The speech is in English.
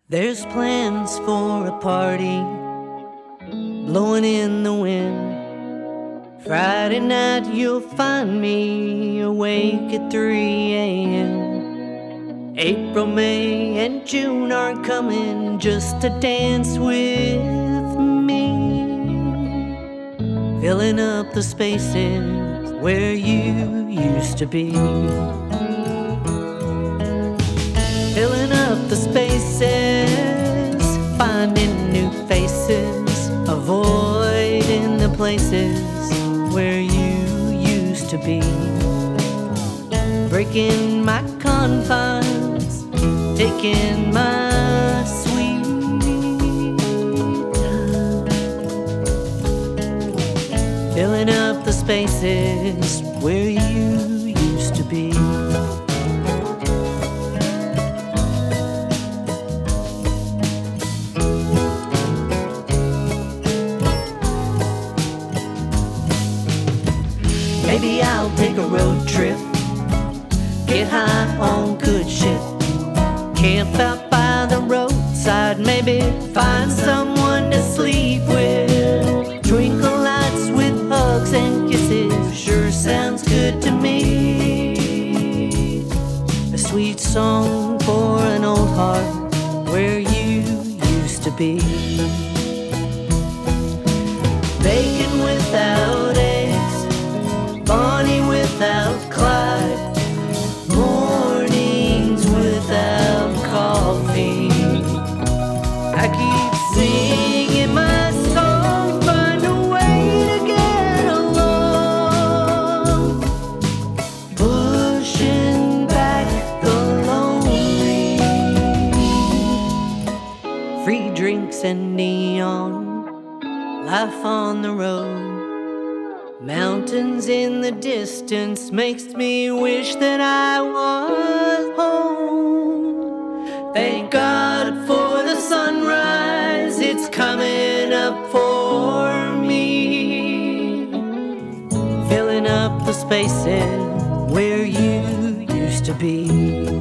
There's plans for a party blowing in the wind. Friday night you'll find me awake at 3 a.m. April, May, and June are coming just to dance with me, filling up the spaces where you used to be. Filling up the spaces, finding new faces, avoiding the places where you used to be. Breaking my confines, taking my sweet time. Filling up the spaces where you used to be. Maybe I'll take a road trip, get high on good shit, camp out by the roadside, maybe find someone to sleep with. Twinkle lights with hugs and kisses sure sounds good to me. A sweet song for an old heart where you used to be. Bacon without eggs, Bonnie without Clyde, mornings without coffee. I keep singing my song, find a way to get along, pushing back the lonely. Free drinks and neon, life on the road. Mountains in the distance makes me wish that I was home. Thank God for the sunrise, it's coming up for me. Filling up the spaces where you used to be.